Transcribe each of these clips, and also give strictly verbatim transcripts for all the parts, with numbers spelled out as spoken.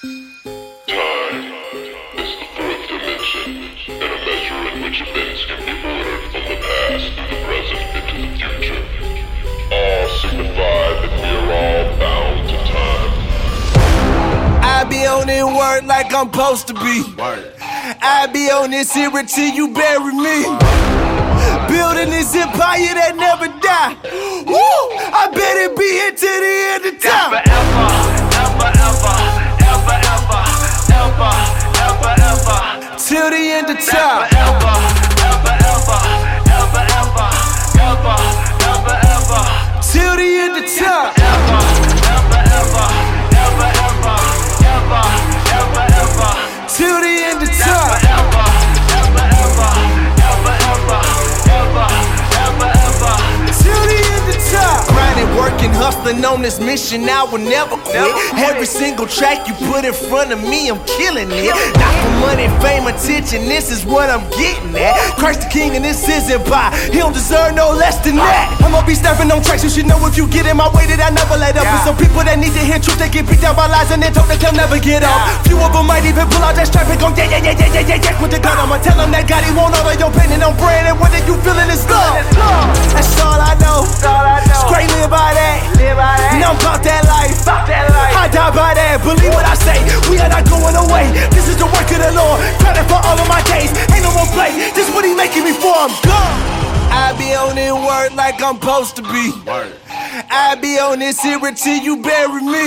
Time is the fourth dimension, and a measure in which events can be ordered from the past through the present into the future. All signify that we are all bound to time. I be on it word like I'm supposed to be. I be on this here until you bury me. Building this empire that never die. Woo! I better be here till the end of time. Ever, ever, ever, ever, ever, ever, ever, ever, ever. Till the end of time. Ever, ever, ever, ever, ever, ever, ever, ever. Till the end of time. Ever, ever, ever, ever, ever, ever, ever, ever. Till the end of time. Ever, ever, ever, ever, ever, ever, ever, ever. Till the end of time. Grinding, working, hustling on this mission, I will never quit. Every single track you put in front of me, I'm killing it. Not for money, fame, attention, this is what I'm getting at. Christ the King and this isn't by, he don't deserve no less than that. I'ma be stepping on tracks, you should know if you get in my way that I never let up. And some people that need to hear truth, they get beat down by lies and they're told that they'll never get up. Few of them might even pull out that strap and go yeah, yeah, yeah, yeah, yeah, yeah, yeah. With the gun, I'ma tell them that God, he want all of your pain and I'm praying and whether you feeling is love. That's all I know. Straight live by that. And I'm about that life. I die by that. Believe what I say. We are not going away. This is the work of the Lord. Credit for all of my days. Ain't no more play. This is what he making me for. I'm gone. I be on it word like I'm supposed to be. I be on this here until you bury me.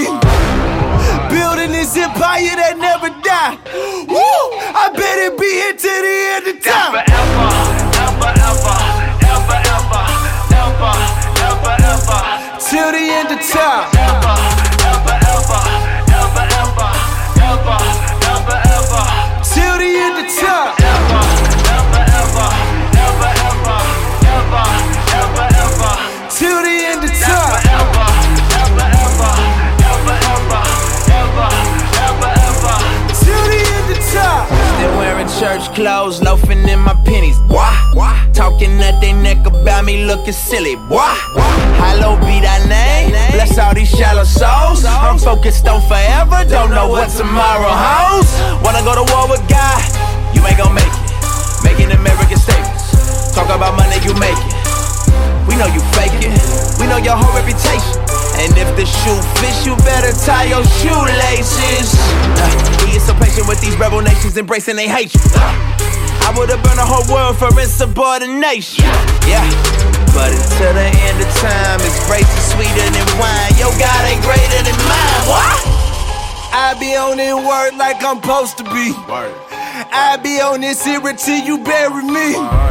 Building this empire that never die. Woo! I better be here till the end of time. Ever, ever, ever, ever, ever, ever, ever, ever. Till the end of time. Ever, ever, ever, ever, ever, ever, ever, ever. Till the end of time. Ever, ever, ever, ever, ever, ever, ever, ever. Till the end of time. Ever, ever, ever, ever, ever, ever, ever, ever. Till the end of time. Still wearing church clothes, loafing in my pennies. Why? Talking at they neck about me looking silly. Why? Hallowed be thy name. Bless all these shallow souls. I'm focused on forever. Don't know what tomorrow holds. Wanna go to war with God? You ain't gon' make it. Making American statements. Talk about money, you make it. We know you fake it. We know your whole reputation. And if the shoe fits, you better tie your shoelaces. Uh, we is so patient with these rebel nations embracing they hatred. Uh, I would've burned the whole world for insubordination. Yeah, but until the end of time, it's grace is sweeter than wine. Your God ain't greater than mine. What? I be on it word like I'm supposed to be. I be on this here until you bury me.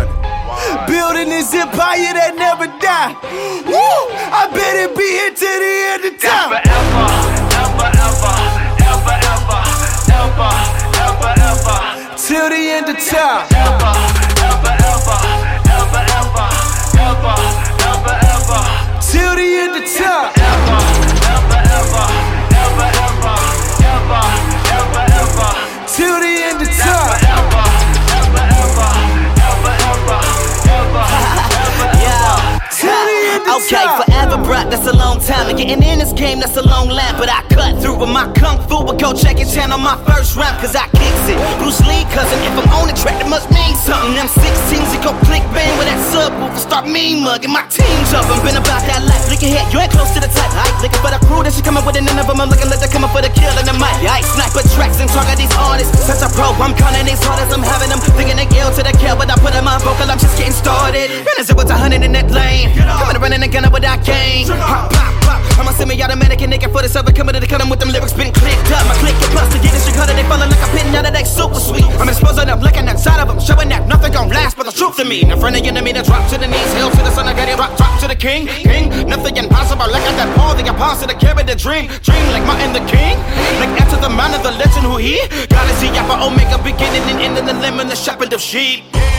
Building this empire that never die. Woo! I better be here till the end of time. Ever, ever, ever, ever, ever, ever, ever, ever. Till the end of time. Ever, ever, ever, ever, ever, ever, ever, ever. Till the end of time. Ever, ever, ever, ever, ever, ever, ever, ever. Till the end of time. Ever, ever, ever, ever, ever, ever, ever, ever. Till the end of Okay, time. forever, bruh, that's a long time. And getting in this game, that's a long line. But I cut through with my kung fu. But go check your channel, my first round, cause I kicks it. Bruce Lee, cousin, if I'm on the track, that must mean something. Them sixteens, it go click bang with that subwoofer. Start me mugging, my team's up. I'm been about that life. Look ahead, you ain't close to the type. I ain't looking for the crew that she coming with, and none of them I'm looking like they're coming for the kill in the mic. Yeah, I ain't sniper tracks and talk at these artists. Since a pro, I'm counting these hard as I'm having them. Thinking they L to the kill, but I put in my vocal, I'm just getting started. And as it was a hundred in that lane. Coming running and gunning with that game. Pop, pop, pop. I'm a semi-automatic and nigga for the server. Coming to the cut with them lyrics been clicked up. My click get plus to get this shit cutter. They falling like a pin out of that super sweet. I'm exposing up, looking inside of them. Showing that nothing gon' last but the truth to me. Now friend of enemy to drop to the knees. Hail to the sun, I got it rock, drop to the king. King, nothing impossible. Like at that Paul, the apostle to carry the dream. Dream like Martin the King. Like after the man of the legend who he. Gotta see Alpha Omega beginning and ending the limb and the shepherd of sheep.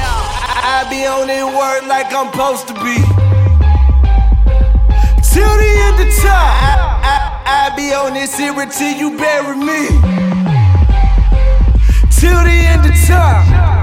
I be on it word like I'm supposed to be. Till the end of time. I, I, I be on this here until you bury me. Till the end of time.